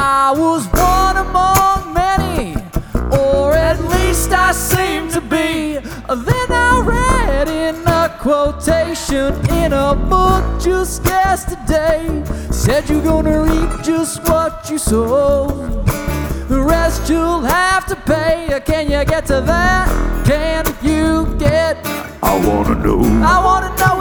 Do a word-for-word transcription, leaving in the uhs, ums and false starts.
I was one among many, or at least I seem to be. Then I read in a quotation in a book just yesterday, said you're gonna reap just what you sow. The rest you'll have to pay. Can you get to that? Can you get? I wanna know. I wanna know